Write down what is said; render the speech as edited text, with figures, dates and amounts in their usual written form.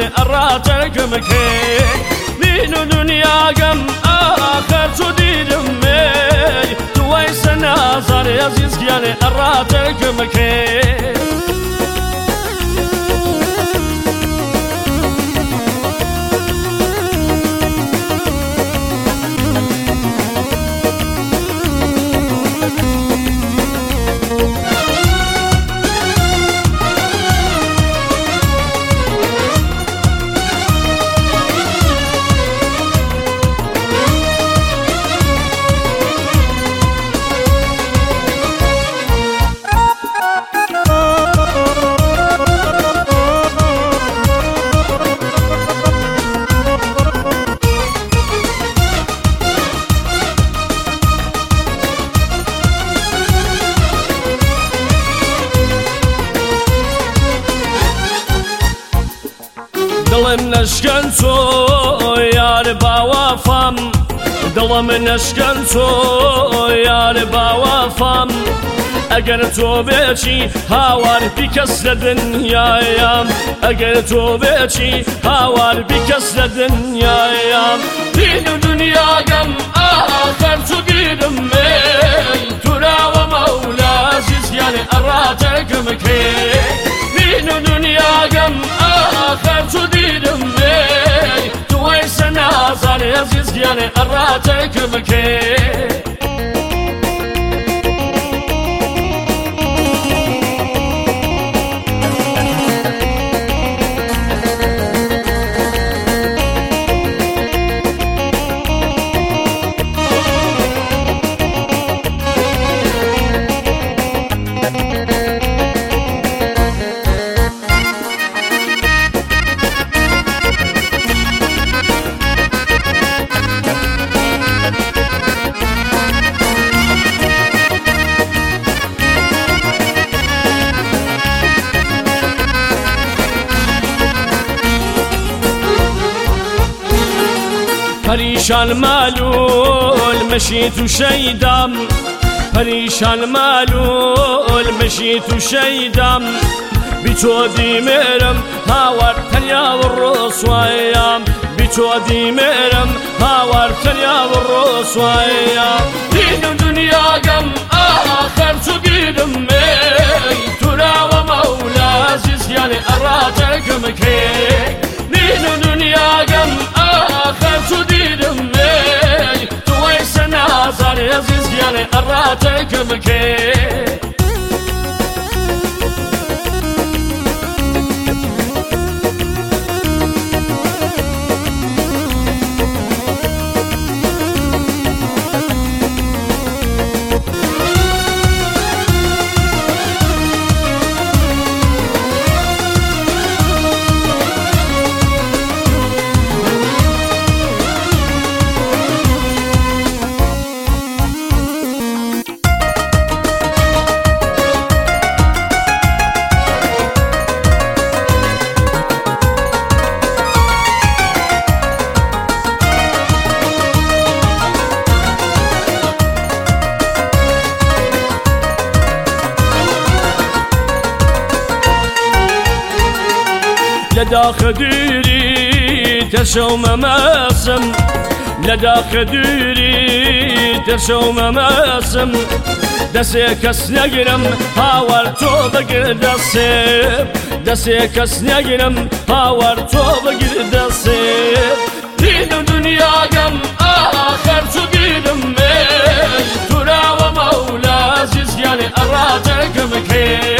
أراتكم كي من دنيا قم آخر تديدم مي تويس نازر يزيز يعني أراتكم كي دڵم نەشکەن تۆ یارە باوەفام دڵم نەشکەن تۆ یارە باوەفام ئەگەر تۆ بێچی هاوار بیکەس لە دنیایم ئەگەر تۆ بێچی هاوار بیکەس لە دنیایم دین و دنیاگەم ئاخەر تو بیرم مێ توراوە مەولا زیزیانێ ئەڕاتەکەم کێ دین و دنیاگەم آخر تو دیدم می تو ایس نازن عزیز گیانه اراتکم که پریشان مالول مشيت وشيدم پریشان مالول مشيت وشيدم بتودي مرم هاور تنيا والرسوايام بتودي مرم هاور تنيا والرسوايام دين دنيا قم آخر تقيدم مي ترى ومولا عزيز يعني أراتكم كي دين دنيا قم آخر تديدم مي تويس نازر عزيز يعني أراتكم كي لدا خدوري ترشو مماسم لدا خدوري ترشو مماسم دسي كس نقرم هاور تو بقر دسيب دسي كس نقرم هاور تو بقر دسيب دين دنيا قم آخر تقيدم مي ترى ومولا عزيز يعني أراتكم كي